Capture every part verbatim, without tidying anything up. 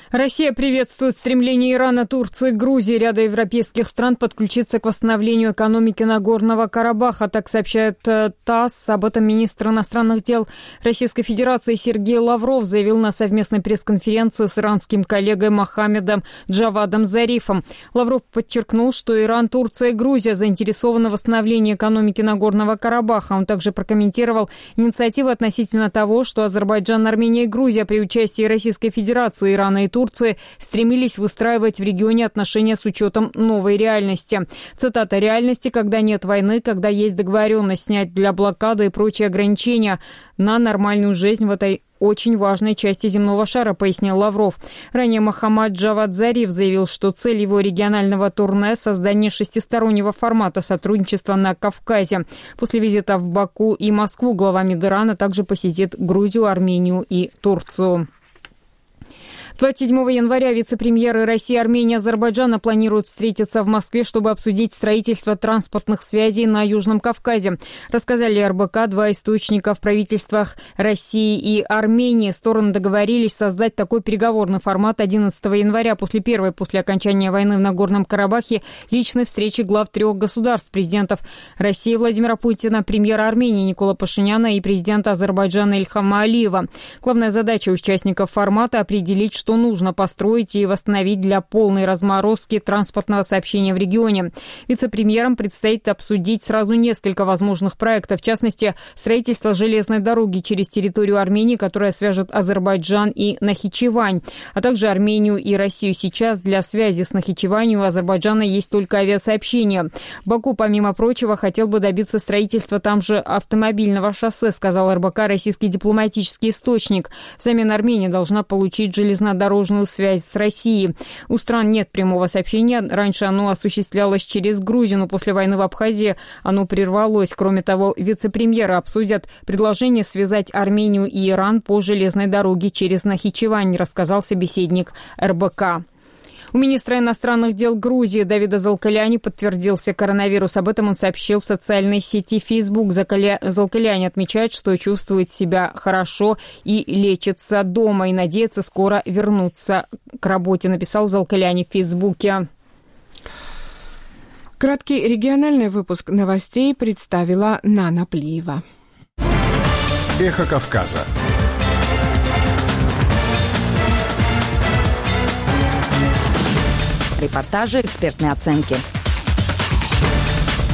Россия приветствует стремление Ирана, Турции, Грузии и ряда европейских стран подключиться к восстановлению экономики Нагорного Карабаха. Так сообщает ТАСС. Об этом министр иностранных дел Российской Федерации Сергей Лавров заявил на совместной пресс-конференции с иранским коллегой Мохаммедом Джавадом Зарифом. Лавров подчеркнул, что Иран, Турция и Грузия заинтересованы в восстановлении экономики Нагорного Карабаха. Он также прокомментировал инициативы относительно того, что Азербайджан, Армения и Грузия при участии Российской Федерации, Ирана и Турции стремились выстраивать в регионе отношения с учетом новой реальности. Цитата: «Реальности, когда нет войны, когда есть договоренность снять для блокады и прочие ограничения на нормальную жизнь в этой очень важной части земного шара», пояснил Лавров. Ранее Мохаммад Джавад Зариф заявил, что цель его регионального турне – создание шестистороннего формата сотрудничества на Кавказе. После визита в Баку и Москву глава МИД Ирана также посетит Грузию, Армению и Турцию. двадцать седьмого января вице-премьеры России, Армении и Азербайджана планируют встретиться в Москве, чтобы обсудить строительство транспортных связей на Южном Кавказе. Рассказали эр бэ ка два источника в правительствах России и Армении. Стороны договорились создать такой переговорный формат одиннадцатого января, после первой, после окончания войны в Нагорном Карабахе, личной встречи глав трех государств: президентов России Владимира Путина, премьера Армении Никола Пашиняна и президента Азербайджана Ильхама Алиева. Главная задача участников формата – определить, что что нужно построить и восстановить для полной разморозки транспортного сообщения в регионе. Вице-премьерам предстоит обсудить сразу несколько возможных проектов, в частности, строительство железной дороги через территорию Армении, которая свяжет Азербайджан и Нахичевань, а также Армению и Россию. Сейчас для связи с Нахичеванью у Азербайджана есть только авиасообщение. Баку, помимо прочего, хотел бы добиться строительства там же автомобильного шоссе, сказал эр бэ ка российский дипломатический источник. Взамен Армения должна получить железнодорожную дорожную связь с Россией. У стран нет прямого сообщения. Раньше оно осуществлялось через Грузию, но после войны в Абхазии оно прервалось. Кроме того, вице-премьеры обсудят предложение связать Армению и Иран по железной дороге через Нахичевань, рассказал собеседник эр бэ ка. У министра иностранных дел Грузии Давида Залкаляни подтвердился коронавирус. Об этом он сообщил в социальной сети Facebook. Залкаляни отмечает, что чувствует себя хорошо и лечится дома, и надеется скоро вернуться к работе, написал Залкаляни в Фейсбуке. Краткий региональный выпуск новостей представила Нана Плиева. Эхо Кавказа. Репортажи, экспертные оценки.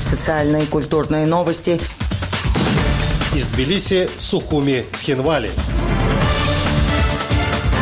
Социальные и культурные новости. Из Тбилиси, Сухуми, Цхинвали.